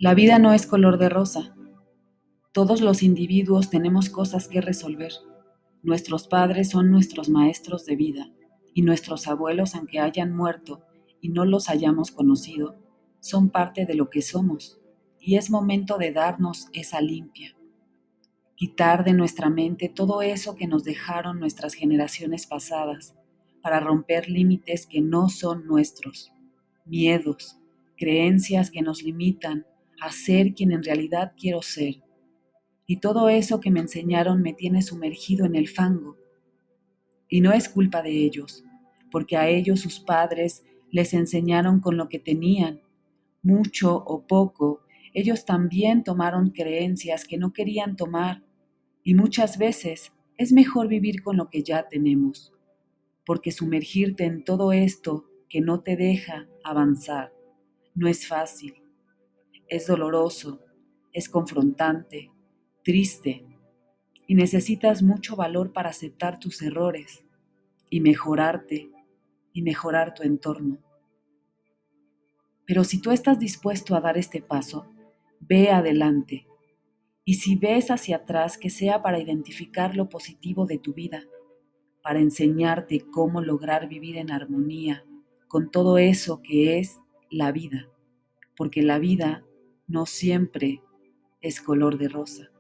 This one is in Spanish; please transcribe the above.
La vida no es color de rosa. Todos los individuos tenemos cosas que resolver. Nuestros padres son nuestros maestros de vida y nuestros abuelos, aunque hayan muerto y no los hayamos conocido, son parte de lo que somos y es momento de darnos esa limpia. Quitar de nuestra mente todo eso que nos dejaron nuestras generaciones pasadas para romper límites que no son nuestros, miedos, creencias que nos limitan a ser quien en realidad quiero ser. Y todo eso que me enseñaron me tiene sumergido en el fango. Y no es culpa de ellos, porque a ellos sus padres les enseñaron con lo que tenían, mucho o poco. Ellos también tomaron creencias que no querían tomar, y muchas veces es mejor vivir con lo que ya tenemos, porque sumergirte en todo esto que no te deja avanzar no es fácil, es doloroso, es confrontante, triste, y necesitas mucho valor para aceptar tus errores y mejorarte y mejorar tu entorno. Pero si tú estás dispuesto a dar este paso, ve adelante. Y si ves hacia atrás, que sea para identificar lo positivo de tu vida, para enseñarte cómo lograr vivir en armonía con todo eso que es la vida, porque la vida no siempre es color de rosa.